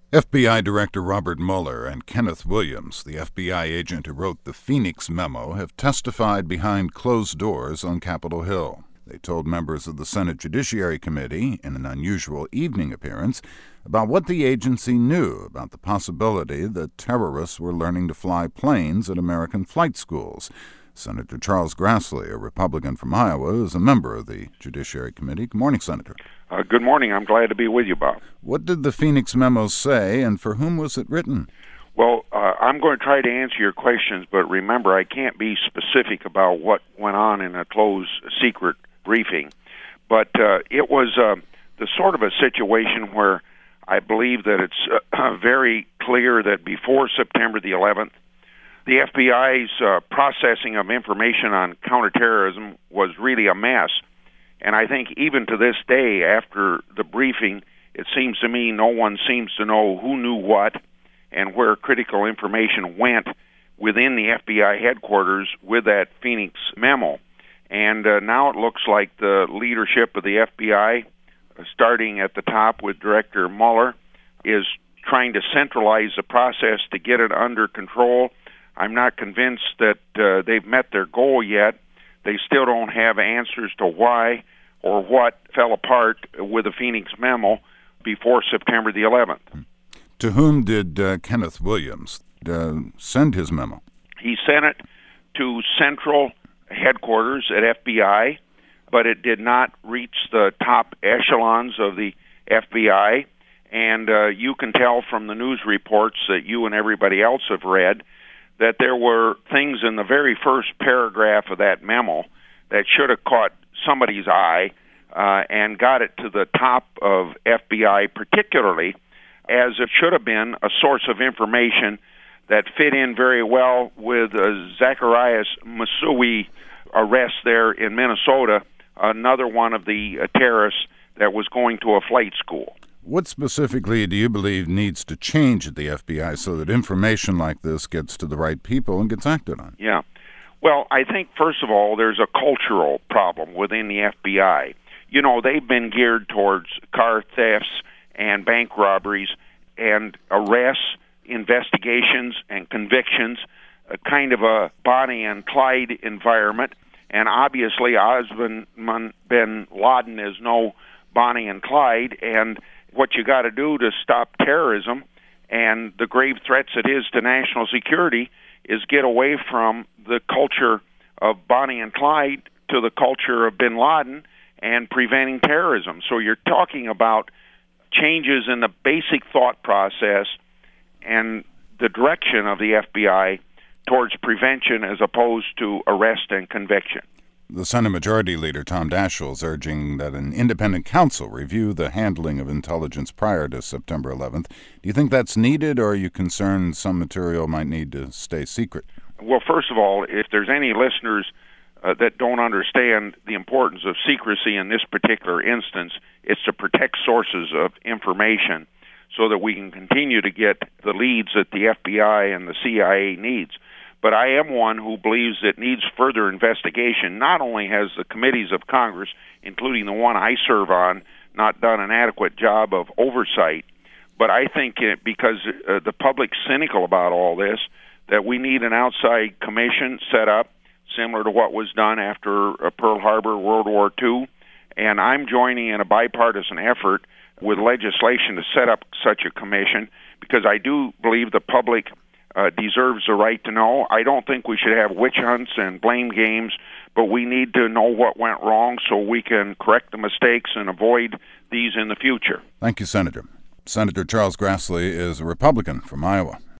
FBI Director Robert Mueller and Kenneth Williams, the FBI agent who wrote the Phoenix memo, have testified behind closed doors on Capitol Hill. They told members of the Senate Judiciary Committee, in an unusual evening appearance, about what the agency knew about the possibility that terrorists were learning to fly planes at American flight schools. Senator Charles Grassley, a Republican from Iowa, is a member of the Judiciary Committee. Good morning, Senator. Good morning. I'm glad to be with you, Bob. What did the Phoenix memo say, and for whom was it written? Well, I'm going to try to answer your questions, but remember, I can't be specific about what went on in a closed, secret briefing. But it was the sort of a situation where I believe that it's very clear that before September the 11th, the FBI's processing of information on counterterrorism was really a mess. And I think even to this day, after the briefing, it seems to me no one seems to know who knew what and where critical information went within the FBI headquarters with that Phoenix memo. And now it looks like the leadership of the FBI, starting at the top with Director Mueller, is trying to centralize the process to get it under control. I'm not convinced that they've met their goal yet. They still don't have answers to why or what fell apart with the Phoenix memo before September the 11th. To whom did Kenneth Williams send his memo? He sent it to central headquarters at FBI, but it did not reach the top echelons of the FBI. And you can tell from the news reports that you and everybody else have read that there were things in the very first paragraph of that memo that should have caught somebody's eye and got it to the top of FBI, particularly as it should have been a source of information that fit in very well with Zacarias Moussaoui arrest there in Minnesota, another one of the terrorists that was going to a flight school. What specifically do you believe needs to change at the FBI so that information like this gets to the right people and gets acted on? Yeah. Well, I think, first of all, there's a cultural problem within the FBI. You know, they've been geared towards car thefts and bank robberies and arrests, investigations, and convictions, a kind of a Bonnie and Clyde environment. And obviously, Osman bin Laden is no Bonnie and Clyde, and what you got to do to stop terrorism and the grave threats it is to national security is get away from the culture of Bonnie and Clyde to the culture of bin Laden and preventing terrorism. So you're talking about changes in the basic thought process and the direction of the FBI towards prevention as opposed to arrest and conviction. The Senate Majority Leader, Tom Daschle, is urging that an independent counsel review the handling of intelligence prior to September 11th. Do you think that's needed, or are you concerned some material might need to stay secret? Well, first of all, if there's any listeners that don't understand the importance of secrecy in this particular instance, it's to protect sources of information so that we can continue to get the leads that the FBI and the CIA needs. But I am one who believes it needs further investigation. Not only has the committees of Congress, including the one I serve on, not done an adequate job of oversight, but I think because the public's cynical about all this, that we need an outside commission set up, similar to what was done after Pearl Harbor, World War II. And I'm joining in a bipartisan effort with legislation to set up such a commission because I do believe the public deserves the right to know. I don't think we should have witch hunts and blame games, but we need to know what went wrong so we can correct the mistakes and avoid these in the future. Thank you, Senator. Senator Charles Grassley is a Republican from Iowa.